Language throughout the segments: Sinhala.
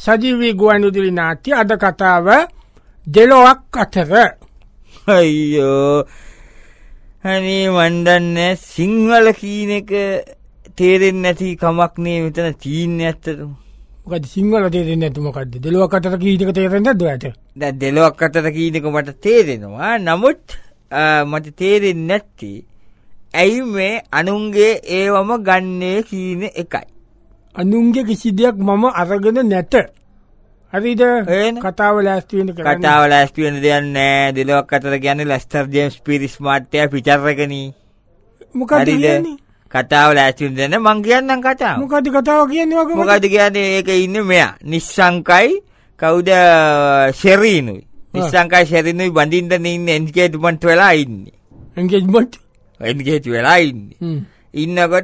සජීවී ගුවන්විදුලි නාට්‍ය අද කතාව දෙලොවක් අතර. අයියෝ අනේ මන් දන්නේ සිංහල කීන එක තේරෙන්නේ නැති කමක් නේ මෙතන තීන්නේ ඇත්තටම. මොකද සිංහල තේරෙන්නේ නැතු මොකද්ද? දෙලොවක් අතර කීන එක තේරෙන්නේ නැද්ද ඔයාට? දැන් දෙලොවක් අතර කීන එක මට තේරෙනවා. නමුත් මට තේරෙන්නේ නැත්තේ ඇයි මේ අනුන්ගේ ඒවම ගන්නේ කීන එකයි. අනුන්ගේ කිසි දෙයක් මම අරගෙන නැත. හරිද? කතාව ලෑස්ති වෙන්න කරන්නේ. කතාව ලෑස්ති වෙන්න දෙයක් නැහැ. දෙලොවක් අතර කියන්නේ ලෙස්ටර් ජේම්ස් පීරිස් මාර්ටියා පිටර් එකනේ. මොකද කියන්නේ? කතාව ලෑස්ති වෙන්න දෙන්න මං කියන්නම් කතාව. මොකද කතාව කියන්නේ වගේ? මොකද කියන්නේ ඒකේ ඉන්නේ මෙයා. නිස්සංකයි කවුද ෂෙරීනුයි. නිස්සංකයි ෂෙරීනුයි බඳින්න ඉන්නේ එන්ගේජ්මන්ට් වෙලා ඉන්නේ. එන්ගේජ් වෙලා ඉන්නේ. ඉන්නකොට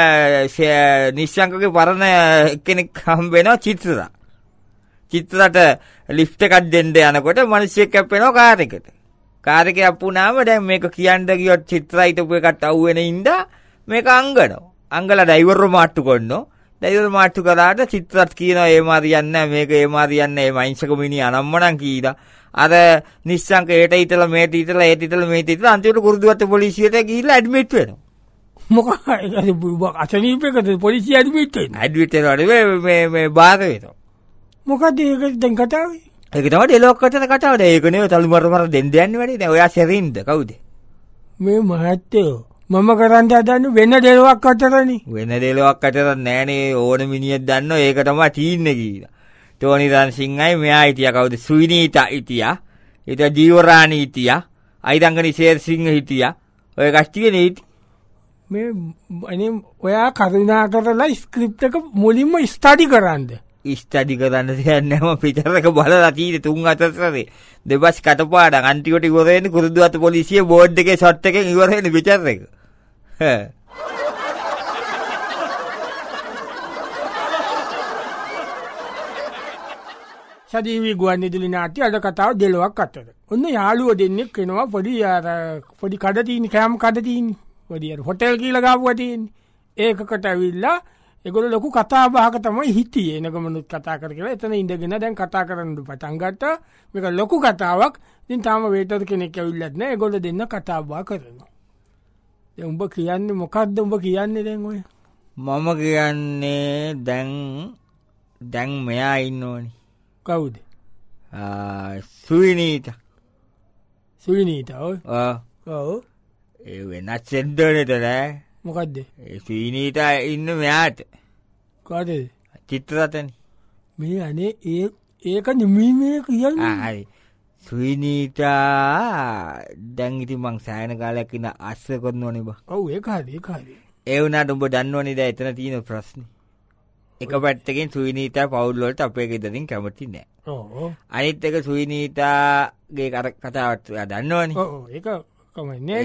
නිශ්ශංකගේ පරණ කෙනෙක් හම්බ වෙනවා චිත්‍රා. චිත්‍රාට ලිෆ්ට් එකක් දෙන්න යනකොට මිනිස්සෙක් කැප්පෙනවා කාර් එකට. කාර් එකේ අපුණාම දැන් මේක කියන්න ගියොත් චිත්‍රා හිටපු එකට අවු වෙන ඉඳා මේක අංගනවා. අංගලා ඩ්‍රයිවර්ව මාට්ටු කරනවා. ඩ්‍රයිවර් මාට්ටු කරාට චිත්‍රාත් කියනවා ඒ මාරියන්නේ මේක ඒ මාරියන්නේ මේ මයින්සක මිනිහ අනම්මනම් කීලා. අර නිශ්ශංක ඒට හිටලා මේට හිටලා ඒට හිටලා මේට හිටලා අන්තිමට කුරුදුවත්ත පොලිසියට ගිහිල්ලා ඇඩ්මිට් වෙනවා. මොකද අසනීපයකට පොලිසිය ඇඩ්මිට් වෙනවා. ඇඩ්මිට් වෙනවට මේ බාර වෙනවා. මොකද ඒක දැන් කතාවේ? ඒක තමයි දෙලොක් අතර කතාව. ඒක නේ තලු මර දෙන්න යන්නේ වැඩි. දැන් ඔයා සෙරින්ද කවුද? මේ මහත්තයෝ මම කරන්න හදන්නේ වෙන දෙලොක් අතරනේ. වෙන දෙලොක් අතර නෑනේ ඕන මිනිහෙක් දන්නෝ ඒක තමයි තීන්නේ කියලා. ටෝනි රන්සිංහයි මෙයා හිටියා කවුද? සුවිනීතා හිටියා. ඊට ජීවරාණි හිටියා. අයිරංගනි ෂේර්සිංහ හිටියා. ඔය කට්ටියනේ හිටියේ. මේ අනේ ඔයා කරුණා කරලා ස්ක්‍රිප්ට් එක මුලින්ම ස්ටඩි කරන්න. ස්ටඩි කරන්න දෙයක් නැහැ. මම පිටර එක බලලා තියෙන්නේ 3 4 දෙබස් කටපාඩම් අන්තිමට ඉවර වෙන්නේ කුරුදුවත්ත පොලිසිය බෝඩ් එකේ ෂොට් එකෙන් ඉවර වෙන්නේ පිටර එක. සජීවී ගුවන්විදුලි නාට්‍ය අද කතාව දෙලොවක් අතර. ඔන්න යාළුවෝ දෙන්නෙක් වෙනවා පොඩි කඩ තියෙන කෑම කඩ තියෙන. පොඩි හොටෙල් කියලා ගාපුවා තියෙන්නේ. ඒකකට ඇවිල්ලා ඒගොල්ලෝ ලොකු කතා බහක තමයි හිටියේ. එනගමනුත් කතා කර කියලා එතන ඉඳගෙන දැන් කතා කරන්න පටන් ගත්තා. මේක ලොකු කතාවක්. ඉතින් තාම වේටර් කෙනෙක් ඇවිල්ලත් නැහැ. ඒගොල්ලෝ දෙන්න කතා බහ කරනවා. දැන් උඹ කියන්නේ මොකද්ද උඹ කියන්නේ දැන් ඔය? මම කියන්නේ දැන් මෙයා ඉන්නෝනේ. කවුද? සුවිනීතා. සුවිනීතා ඔව්. ඔව්. ඒ වෙනස් සෙන්ඩරේට නෑ. මොකද්ද? ඒ සුවිනීතා ඉන්න මෙයාට. කාටද? චිත්‍රරතනේ. මේ අනේ ඒක නෙමෙයි මේ කියන්නේ. හරි. සුවිනීතා දැන් ඉතින් මං සෑහෙන කාලයක් ඉන්න අස්ස කරනෝනේ බා. ඔව් ඒක හරි. ඒ වුණාට උඹ දන්නෝනේ දැන් එතන තියෙන ප්‍රශ්නේ. එක පැත්තකින් සුවිනීතා පවුල් වලට අපේ ගෙදරින් කැමති නෑ. ඔව්. අනිත් එක සුවිනීතාගේ කතාවත් ඔයා දන්නවනේ. ඔව් ඒක කමන්නේ.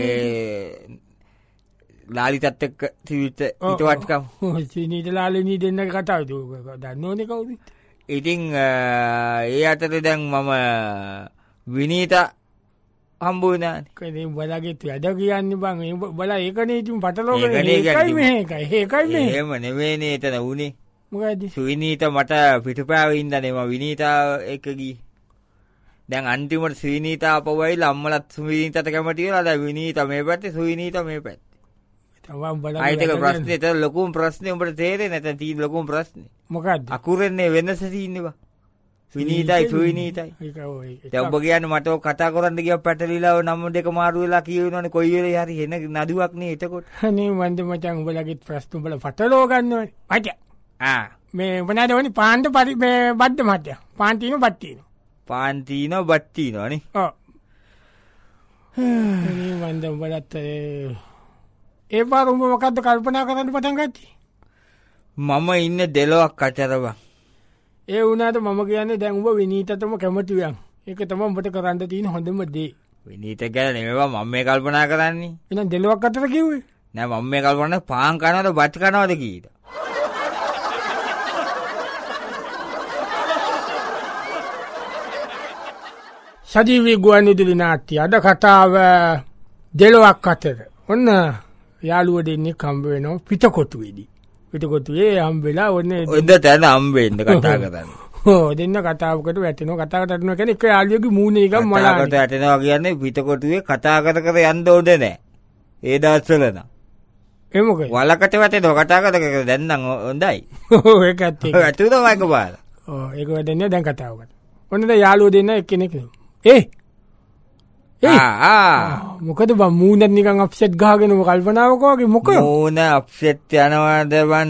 ලාලිතත් එක්ක තිවිත හිතවත්කම්. සුවිනීතා ලාලිනී දෙන්න කතාව දන්නෝනේ කවුද? ඉතින් ඒ අතරේ දැන් මම විනීතා හම්බ වුණානේ. කනේ බලගෙත් වැඩ කියන්නේ බං. බලා ඒකනේ ඉතින් පටලෝගෙන ඒකයි මේ. එහෙම නෙවෙයිනේ එතන උනේ. මොකද? සුවිනීතා මට පිටුපෑවේ ඉඳනේ මම විනීතා එක්ක ගියේ. දැන් අන්තිමට සුවිනීතා අපවයිල අම්මලත් සුවිනීතාට කැමති වෙලා දැන් විනීතා මේ පැත්තේ සුවිනීතා මේ පැත්තේ. තමන් බලන්න. ආයිතක ප්‍රශ්නේ ඒතර ලොකුම ප්‍රශ්නේ උඹට තේරෙන්නේ නැත්නම් තියෙන ලොකුම ප්‍රශ්නේ. මොකද්ද? අකුරෙන්නේ වෙනස තියෙන්නේ බා. විනීතයි සුවිනීතයි. ඒක ඔය. දැන් ඔබ කියන්නේ මට ඔය කතා කරන්න ගියා පැටලිලා නම දෙක මාරු වෙලා කියවෙනවනේ කොයි වෙලේ හරි එන නදුවක් නේ එතකොට. අනේ මන්ද මචං උඹලගේ ප්‍රශ්න උඹලා පටලව ගන්නවනේ. මචං. මේ මොනවාද වනේ පාන්ට මේ බද්ද මචං. පාන්තිනෝ බට්ටිනෝ. පාන්තිනෝ බට්ටිනෝ නේ. ඔව්. අනේ මන්ද උඹලත් ඒ පාර උඹ මොකද්ද කල්පනා කරන්න පටන් ගත්තේ? මම ඉන්නේ දෙලොවක් අතර බං. ඒ වුණාට මම කියන්නේ දැන් උඹ විනීතටම කැමති වයන්. ඒක තමයි උඹට කරන්න තියෙන හොඳම දේ. විනීත ගැන නෙමෙයි මම මේ කල්පනා කරන්නේ. එහෙනම් දෙලොවක් අතර කිව්වේ? නෑ මම මේ කල්පනා පාන් කනවද බත් කනවද කීයද? සජීවී ගුවන්විදුලි නාට්‍ය අද කතාව දෙලොවක් අතර. ඔන්න යාළුවෝ දෙන්නෙක් හම්බ වෙනවා පිටකොටුවේදී. පිටකොටුවේ හම්බෙලා ඔන්න ඔන්න තැන හම්බෙන්න කතා කරන්නේ. දෙන්න කතාවකට වැටෙනවා කතාකටන කෙන එක යාලියගේ මූුණ එක මලාකට මලාට ඇටෙනවා කියන්නේ පිටකොටුවේ කතා කර යන්න ඕද නෑ ඒ දස්සලන එමක වලකට වැටේ කතා කර දැන්නම් හොඳයි ඒ ඇත්තේ ඇතුතමයික බාල ඒක වැටෙන්නේ දැන් කතාවකට ඔන්නද යාලුව දෙන්න එක්කෙනෙක් ඒ මොකද මූනත් නිකන් අප්සෙට් ගාගෙනම කල්පනාවකෝගේ මොක ඕන අප්සෙට් යනවාදවන්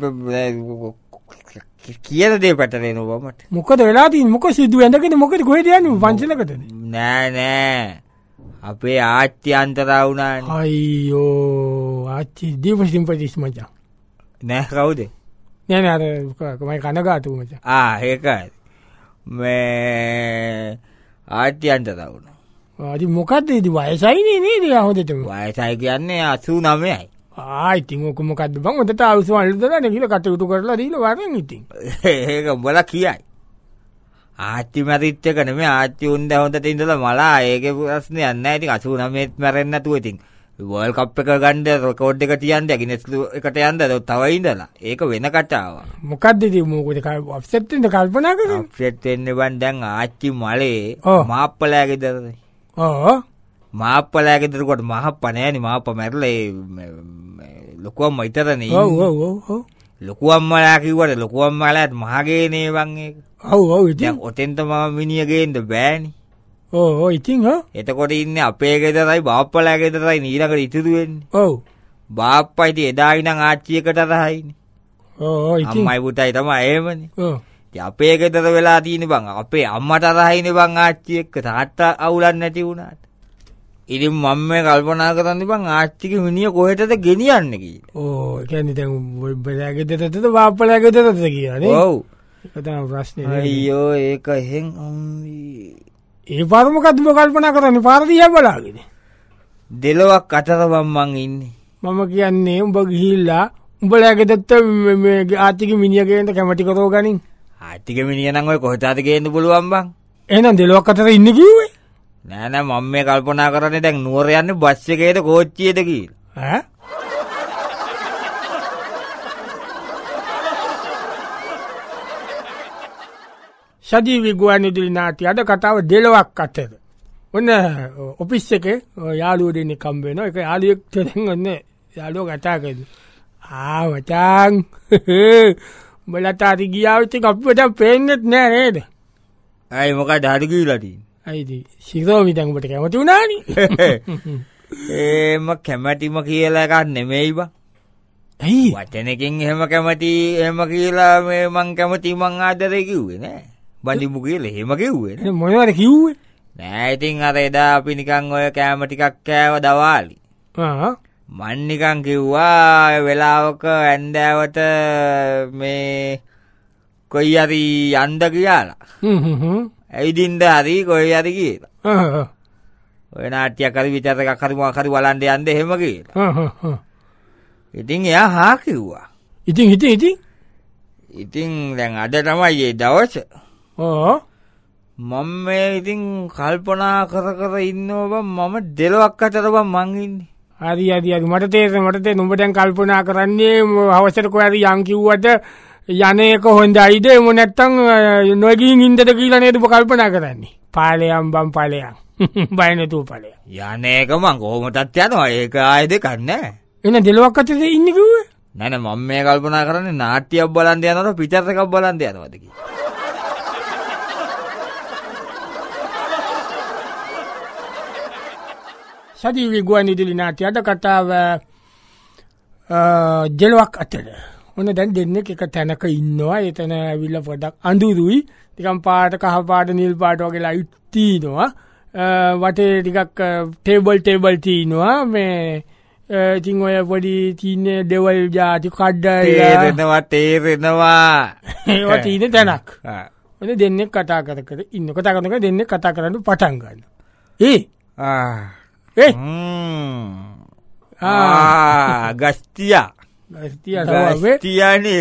කියල දේ පැටලේ නොවමට මොකද වෙලාදී මොක සිදු ඇඳගෙන මොකද ගොඩයන පංචලකට නෑ නෑ අපේ ආච්චි අන්තරවුණාන අයියෝ ආච්චි දීපසිම් පතිස් මචා නෑ කවුද නෑන අරමයි කනගාතු මචා ඒකයි මේ ආච්චි අන්තරවුණ අදි මොකක්ද ද වයසයිනේ නේද හොදටම වයසයි කියන්නේ 89යි ආයිතින් ඕකමකක්ද බං ඔතට අවසු අල්දරන කියල කටයුතු කරලා දීල වරෙන් ඉතින් ඒක බොල කියයි ආච්චි මැරිච්චකන මේ ආච්චි උන්ද හොඳට ඉඳල මලා ඒක ප්‍රශ්නය යන්න ඇති 89ත් මැරෙන්න්නතුව ඉතින් වල් කප් එක ගන්ඩ රකෝඩ් එක තියන්ද ඇගිනෙස්ලු එකට යන්ද තවයිඉදලා ඒක වෙන කටාව මොකක්ද මෝකද අප්සෙට්ට කල්පනා කර ෆෙට්ෙන්න්න බන් දැන් ආච්චි මලේ මාප්පලෑගෙදරද මාප්පලෑගෙදරකොට මහ පනෑනි මාප මැරලේ ලොකුවම් මයිතරන ලොකුවම්මලා කිවට ලොකුවම් මලත් මහගේනේ වන්ගේ ඔතෙන්ට මම මිනිියගේන්ද බෑනි ඕ ඉතිං එතකොට ඉන්න අපේ ගෙදරයි බාප්පලෑගෙදරයි නීලකට ඉතුරුවෙන් බාප්පයිති එදායිනං ආච්චියකට රහයින අම්මයි පුටයි තම ඒමන අපේ ගෙදර වෙලා තියන බං අපේ අම්මට රහයින බං ආච්චියක්ක තාත්ත අවුලන් නැති වුණාට ඉරි මම්ම කල්පනා කරන්න බං ආච්චික මිනිිය කොහෙටද ගෙනියන්න කිය කැනි බලාගෙදරතද බාප්පලෑගෙදරත කියන ඔවු ප්‍රශ්න අයෝ ඒක එහෙන් ඒ පරමකත්ම කල්පනා කරන්න පාරදිය බලාගෙන දෙලොවක් අතරවම්මං ඉන්නේ මම කියන්නේ උඹ ගිහිල්ලා උඹලෑගෙදත්ත ආතික මිනිියගේට කැමටි කරෝ ගනින් ආතික මිනිියනංව කොහතාද ගේන්න පුළුවන් බං එනම් දෙලොක් අතර ඉන්න කිවේ නෑන මම මේ කල්පනා කරන්නේ දැන් නුවර යන්න බස්්‍යකේද කෝච්චියද කියල් සජීවි ගුවන්විදුලි නාටි අද කතාව දෙලොවක් අතර ඔන්න ඔපිස් එක යාලුව දෙන්නේ කම්බේන එක යාලියෙක් තෙරගන්න යාලුව කතාකද වචාන් බලතාති ගියාවච්ච අපට පේනෙත් නෑ නේද ඇයි මොක ඩාඩිකීලටින් ඇයිති සිරෝමිතැන්කට කැමති වුණානි ඒම කැමැටිම කියලා එකක් නෙමෙයි බා ඇයි වටනකින් එහෙම කැමති එම කියලා මේ මං කැමති මං ආදරය කිව්වේ නෑ බඳිමු කියල හෙම කිව්වේ මොනවට කිව්වේ නෑඉතින් අර එදා අපි නිකං ඔය කෑමටිකක් කෑව දවාලි මන්නිකං කිව්වා වෙලාවක ඇන්දෑවට මේ කොයි අරි යන්ද කියලා ඇයිදින්ද හරි කොයි අරි කියලා ඔය නාට්‍ය කරි විචරක කරිමකරි වලන්ඩ යන්ද හෙම කියලා ඉතින් එයා හා කිව්වා ඉතින් හිට ඉතින් දැන් අද තමයි ඒ දවස මම මේ ඉතින් කල්පනා කර ඉන්නව මම දෙලොක් අතරව මංඉන්නේ හරි අදි මට තේර මටතේ නොඹටැන් කල්පනා කරන්නේ අවසරක ඇරි යංකිව්වට යනක හොඳ අයිද එම නැත්තං නොගින් ඉන්දට කියීල නේතුප කල්පනා කරන්නේ පාලයම් බම් පලයන් බයනතු පලය යනක මං කෝමටත් යනවා ඒක ආයද කන්න එන දෙලොක් අතද ඉන්නකිව නැන මම මේ කල්පනා කරන්නේ නාට්‍යයක් බලන්ද යනට පිචර්තකක් බලන්ද යනවදකි සජීවි ගුවන්විදුලි නාට්‍ය අද කතාව දෙලොක් අතර ඔන්න දැන් දෙන්න එක තැනක ඉන්නවා එතන ඇවිල්ල පොඩක් අඳුරුයි ටිකම් පාට කහ පාට නිල් පාට වගේ ලයිට්තිීනවා වටේ ටිකක් ටේබල් තිීනවා මේ ඉතිං ඔය පොඩි තිීන්නේ දෙවල් ජාති කඩ්ඩ තේරෙනවා ඒවා තිීන තැනක් ඔන දෙන්නෙක් කතා කර ඉන්න කතා කරනක දෙන්න කතා කරන්න පටන්ගන්න ගස්තියා ගස්තියනේ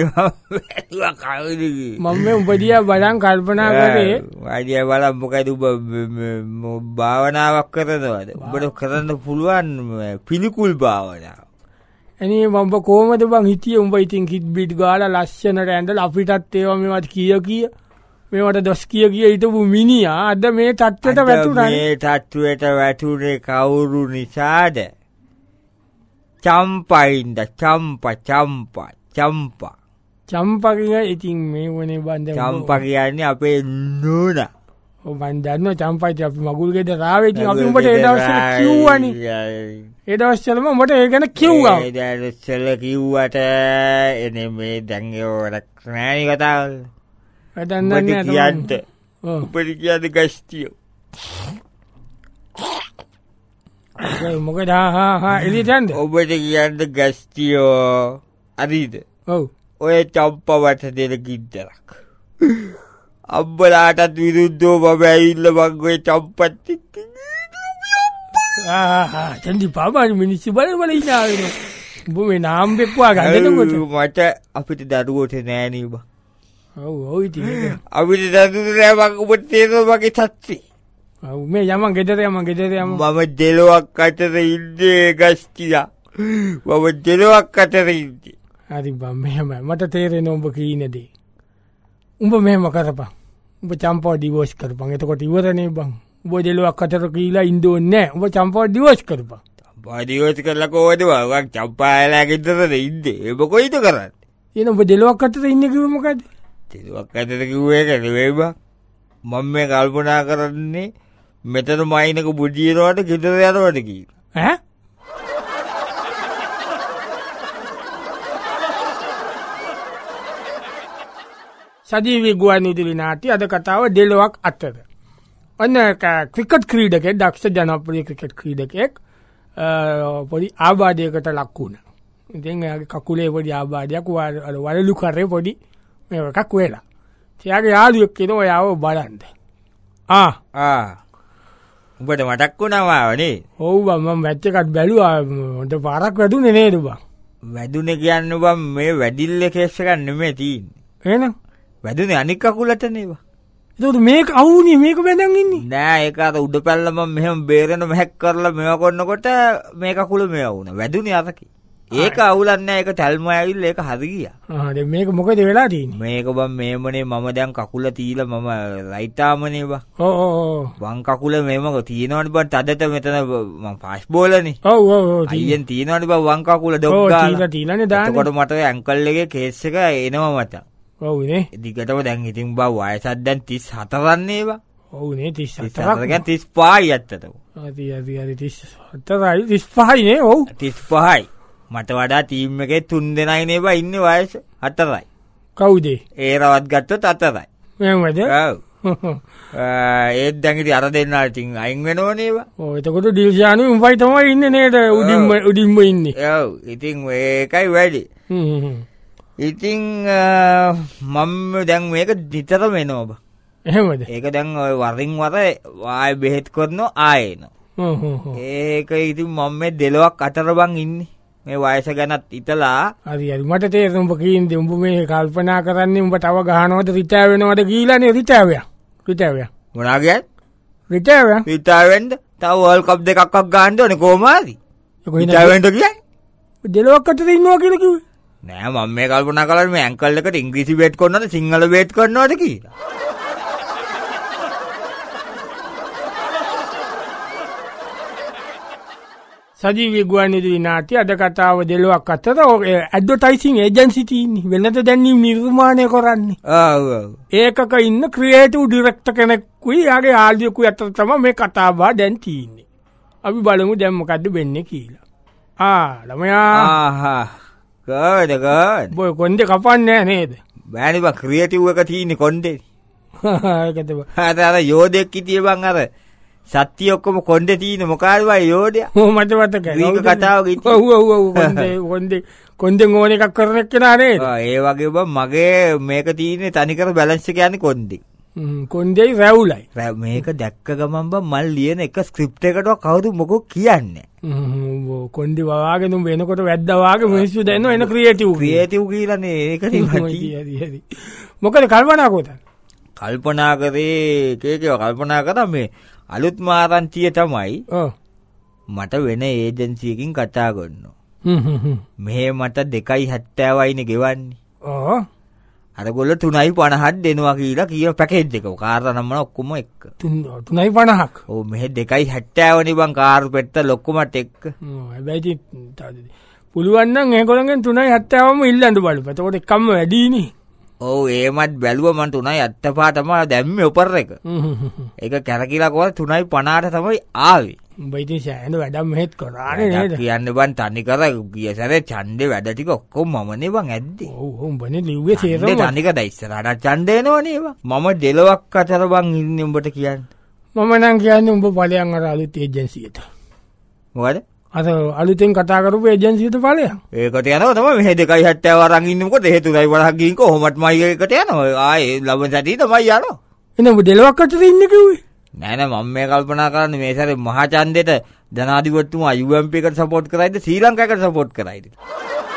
මම උපදිය බලන් කල්පනා කරේ වඩිය බලම් මොකයිද භාවනාවක් කරනවද ඔබට කරන්න පුළුවන් පිළිකුල් භාවනාව ඇනි මම්බ කෝමද බං හිටිය උඹ ඉතින් කිත් බිට් ගාල ලස්සනට ඇඳල අපිටත් ඒවමත් කිය මේවට දොස් කිය හිටපු මිනිහා අද මේ තත්ත්වයට වැටුණා. මේ තත්ත්වයට වැටුනේ කවුරු නිසාද? චම්පයින්ද චම්පා කියන ඉතින් මේ වනේ බන්ද චම්පා කියන්නේ අපේ නෝනා. ඔව් මන් දන්නවා චම්පයිට අපි මගුල් ගෙදර ආවේ ඉතින් අපි උඹට ඒ දවස්වල කිව්වනේ. ඒ දවස්වලම උඹට ඒ ගැන කිව්වා. ඒ දවස්වල කිව්වට එනේ මේ දැන් ඒක නෑනේ කතාව. වැඩක් නෑ කියන්න. උඹට කියන්නේ ගස්තියෝ. මොකද එළියට යන්න? ඔබට කියන්න ගස්තියෝ. හරිද? ඔව්. ඔය චම්පවට දෙන කිද්දරක්. අම්බලාටත් විරුද්ධව මම ඇවිල්ලා මං ඔය චම්පත් එක්ක චන්දි පාමානි මිනිස්සු බලවල ඉන්නවා වෙනවා. උඹ මේ නාම්බෙක් වා ගන්නකොට මට අපිට දරුවෝට නෑනේ බා. ඔව් ඉතින් ඒක. අපිට දරුවෝ නෑ මං ඔබට තේරෙනවා මගේ තත්ත්වය. ඔව් මේ යමන් ගෙදර යමන්. මම දෙලොක් අතර ඉන්නේ ගස්තියා. මම දෙලොක් අතර ඉන්නේ. හරි බං මෙහෙමයි. මට තේරෙනවා උඹ කියන දේ. උඹ මෙහෙම කරපන්. උඹ චම්පාව ඩිවෝස් කරපන්. එතකොට ඉවරනේ බං. උඹ දෙලොක් අතර කියලා ඉන්න ඕනේ නෑ. උඹ චම්පාව ඩිවෝස් කරපන්. චම්පාව ඩිවෝස් කරලා කොහොමද මම චම්පායලා ගෙදරද ඉන්නේ? ඒක කොයිද කරන්නේ? එන උඹ දෙලොක් අතර ඉන්නේ කිව්ව මොකද? දෙලොක් අතර කිව්වේ ඒක නෙවෙයි බං. මම මේ කල්පනා කරන්නේ මෙතන මයින්ක බුදියනවට ගෙදර යනවට කියලා. ඈ? සජීවී ගුවන්විදුලි නාට්‍ය අද කතාව දෙලොක් අතර. ඔන්න ක්‍රිකට් ක්‍රීඩකෙක් දක්ෂ ජනප්‍රිය ක්‍රිකට් ක්‍රීඩකෙක් පොඩි ආබාධයකට ලක් වුණා. ඉතින් එයාගේ කකුලේ පොඩි ආබාධයක් වලලු කරේ පොඩි මේකක් වෙලා. එයාගේ යාළුවෙක් කෙනා ඔයාව බලන්න. උඹට මතක් වුණාම නේ? ඔව් බං මම මැච් එකක් බැලුවා. හොඳ පාරක් වැදුනේ නේද බං? වැදුනේ කියන්නේ බං මේ වැඩිල්ල කේස් එකක් නෙමෙයි තියෙන්නේ. එහෙනම් වැදුනේ අනික් කකුලට නේද? ඒකට මේක අවුනේ මේක බැඳන් ඉන්නේ. නෑ ඒක අර උඩ පැල්ල මම මෙහෙම බේරෙන මැක් කරලා මේව කරනකොට මේ කකුල මේව වුණා. වැදුනේ අරකේ. ඒක අවුලක් නෑ ඒක තල්ම ඇවිල්ලා ඒක හරි ගියා. දැන් මේක මොකද වෙලා තියෙන්නේ? මේක බං මේමනේ මම දැන් කකුල තීලා මම රයිට් ආමනේ බං. ඔව්. වම් කකුල මේම තියෙනවනේ බං තදට මෙතන මම ෆාස්ට් බෝලනේ. ඔව්. අයියෙන් තියෙනවනේ බං වම් කකුල ඩොග් ගාලා. තීලානේ දාන්නේ. එතකොට මට ඇන්කල් එකේ කේස් එක එනවා මට. ඔව් නේ. දිගටම දැන් ඉතින් බං වයසක් දැන් 34 නේ බං. ඔව් නේ 34ක්. 35යි ඇත්තටම. හරි 35යි නේ ඔව්. 35යි. මට වඩා ටීම් එකේ 3 දෙනයි නේ බා ඉන්නේ වයස 4යි. කවුද? ඒරවත් ගත්තොත් 4යි. එහෙමද? ඔව්. ඒත් දැන් ඉතින් අර දෙන්නා ඉතින් අයින් වෙනවනේ බා. ඔව් එතකොට ඩිල්ෂානු උඹයි තමයි ඉන්නේ නේද? උඩින්ම ඉන්නේ. ඔව්. ඉතින් ඒකයි වැඩි. ඉතින් මම දැන් මේක නිතරම එනවා බා. එහෙමද? ඒක දැන් ඔය වරින් වර ආයෙ බෙහෙත් කරනවා ආයෙ එනවා. ඒක ඉතින් මම මේ දෙලොක් අතර බං ඉන්නේ. මේ වයස ගැනත් ඉතලා හරි මට තේරෙනවා උඹ කියන්නේ උඹ මේ කල්පනා කරන්නේ උඹ තව ගහනවද රිටයර් වෙනවද කියලානේ රිටයර් මොනවා කියන්නේ රිටයර් වෙන්න තව වර්ල්ඩ් කප් දෙකක් ගන්න ඕනේ කොහොම හරි රිටයර් වෙන්න කියන්නේ දෙලොක් අතර ඉන්නවා කියලා කිව්වේ නෑ මම මේ කල්පනා කළා මේ ඇන්කල් එකට ඉංග්‍රීසි බේට් කරනවද සිංහල බේට් කරනවද කියලා සජීවී ගුවන්විදුලි නාට්‍ය අද කතාව දෙලොක් අතර ඇඩ්වර්ටයිසිං ඒජන්සි තියෙන්නේ වෙනද දැන් නිර්මාණය කරන්නේ. ඔව්. ඒකක ඉන්න ක්‍රියේටිව් ඩිරෙක්ටර් කෙනෙක්කුයි යාගේ යාළුවෙකුයි අතර තමයි මේ කතාව දැන් තියෙන්නේ. අපි බලමු දැන් මොකද්ද වෙන්නේ කියලා. ළමයා. ගොඩ. බොයි කොණ්ඩේ කපන්නේ නේද? බෑනේ බා ක්‍රියේටිව් එක තියෙන්නේ කොණ්ඩේ. ඒකද බා. අර යෝධෙක් හිටියේ බං අර සත්‍ය ඔක්කොම කොණ්ඩේ තියෙන මොකාද වයි යෝධයා මට මතකයි මේක කතාවක ඉතින් ඔව් කොණ්ඩෙන් ඕන එකක් කරන එක්කෙනා නේද ඒ වගේ බං මගේ මේක තියෙන්නේ තනිකර බැලන්ස් එක යන්නේ කොණ්ඩේ කොණ්ඩේ රැවුලයි මේක දැක්ක ගමන් බං මල් ලියන එක ස්ක්‍රිප්ට් එකට කවුරු මොකෝ කියන්නේ කොණ්ඩේ වවාගෙන වෙනකොට වැද්දා වාගේ මිනිස්සු දැන්නෝ එන ක්‍රියේටිව් කියලානේ ඒක නෙමෙයි මොකද කල්පනා කරේ කේකේව කල්පනා කරා මේ අලුත් මාරන්තිය තමයි මට වෙන ඒජන්සියකින් කතා කරනවා. මෙහෙ මට 2.70යිනේ ගෙවන්නේ. අරගොල්ල 3.50ක් දෙනවා කියලා කියන පැකේජ් එක. කාර් නම්මන ඔක්කොම එක්ක. 3.50ක්. ඔව් මෙහෙ 2.70 නේ බං කාර් පෙට්ට ලොක්කමත් එක්ක. හැබැයි පුළුවන් නම් ඒගොල්ලන්ගෙන් 3.70ම ඉල්ලන්න බලපන්. එතකොට එකම වැඩිනේ. ඔව් ඒමත් බැලුවා මං 3.75 තමයි දැම්මේ ඔපර් එක. ඒක කැරකිලා කොහොමද 3.50ට තමයි ආවේ. උඹ ඉතින් සෑහෙන වැඩක් මෙහෙත් කරානේ නේද? කියන්න බං තනි කර ගිය සැරේ ඡන්දේ වැඩ ටික ඔක්කොම මමනේ බං ඇද්දේ. ඔව් උඹනේ ලිව්වේ සේරම. තනි කර ඉස්සරහට ඡන්දේ එනවනේ බං. මම දෙලොවක් අතර බං ඉන්නේ උඹට කියන්න. මම නම් කියන්නේ උඹ ඵලයන් අර අලුත් ඒජන්සියට. මොකද? අර අලුතෙන් කතා කරපු ඒජන්සියට ඵලයන්. ඒකට යනවා තමයි මෙහෙ 2.70 අරන් ඉන්නේ මොකද හේතු 2.50ක් ගිහින් කොහොමත් මයි එකට යනවා. ආයේ ලබන සැටි තමයි යනවා. එනේ උඹ දෙලොවක් අතර ඉන්නේ කිව්වේ. නෑ නෑ මම මේ කල්පනා කරන්නේ මේ සැරේ මහා ඡන්දෙට ජනාධිපතිතුමා UMP එකට සපෝට් කරයිද ශ්‍රී ලංකාවකට සපෝට් කරයිද?